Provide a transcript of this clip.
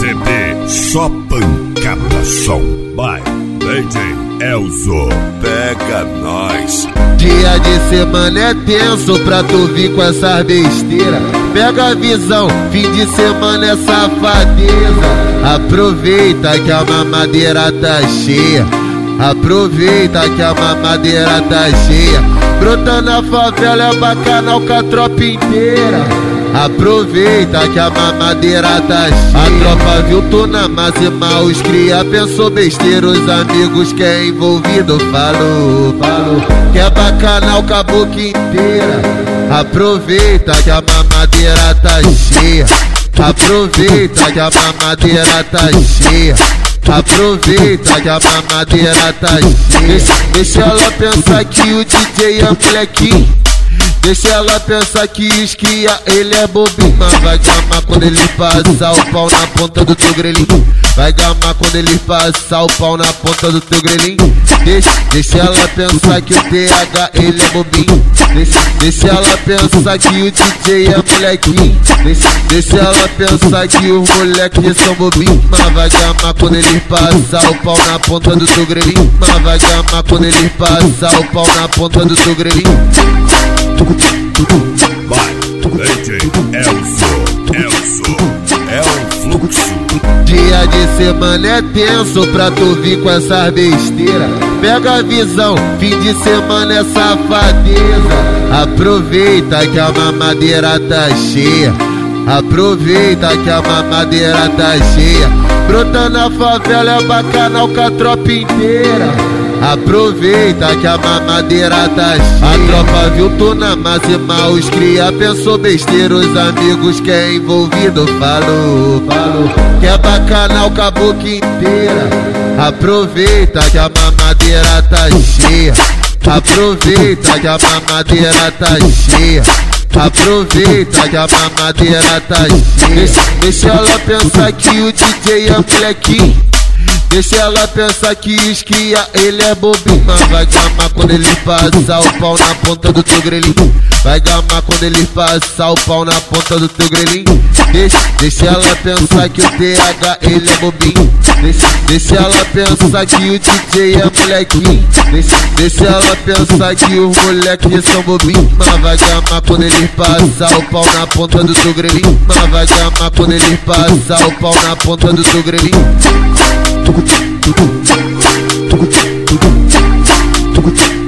bebê, só pancada, som. Vai, DJ Elzo, pega nós. Dia de semana é tenso pra tu vir com essas besteiras. Pega a visão, fim de semana é safadeza. Aproveita que a mamadeira tá cheia. Aproveita que a mamadeira tá cheia. Brota na favela é bacanal com a tropa inteira. Aproveita que a mamadeira tá cheia. A tropa viu tu na máxima, os cria pensou besteira. Os amigos que é envolvido falou que é bacanal com a boca inteira. Aproveita que a mamadeira tá cheia. Aproveita que a mamadeira tá cheia. Aproveita que a mamadeira tá cheia. Deixa ela pensar que o DJ é molequinho. Deixa ela pensar que os cria, ele é bobinho. Mas vai gamar quando ele passar o pau na ponta do teu grelhinho. Vai gamar quando ele passar o pau na ponta do teu grelhinho. Deixa ela pensar que o TH, ele é bobinho. Deixa ela pensar que o DJ é molequinho. Deixa ela pensar que os moleques são bobinhos. Mas vai gamar quando ele passar o pau na ponta do teu grelhinho. Mas vai gamar quando ele passar o pau na ponta do teu grelhinho. Vai, DJ Elzo, é o fluxo. Dia de semana é tenso pra tu vir com essas besteiras. Pega a visão, fim de semana é safadeza. Aproveita que a mamadeira tá cheia. Aproveita que a mamadeira tá cheia. Brota na favela é bacanal com a tropa inteira. Aproveita que a mamadeira tá cheia. A tropa viu tu na máxima, os cria pensou besteira. Os amigos que é envolvido falou que é bacanal com a boca inteira. Aproveita que a mamadeira tá cheia. Aproveita que a mamadeira tá cheia. Aproveita que a mamadeira tá cheia. Deixa ela pensar que o DJ é molequinho. Deixa ela pensar que os cria, ele é bobinho. Mas vai gamar quando ele passar o pau na ponta do teu grelhinho. Vai gamar quando ele passar o pau na ponta do teu grelhinho. Deixa ela pensar que o TH, ele é bobinho. Deixa ela pensar que o DJ é molequinho. Deixa ela pensar que os moleques são bobinhos. Mas vai gamar quando ele passar o pau na ponta do teu grelhinho. Mas vai gamar quando ele passar o pau na ponta do teu grelhinho.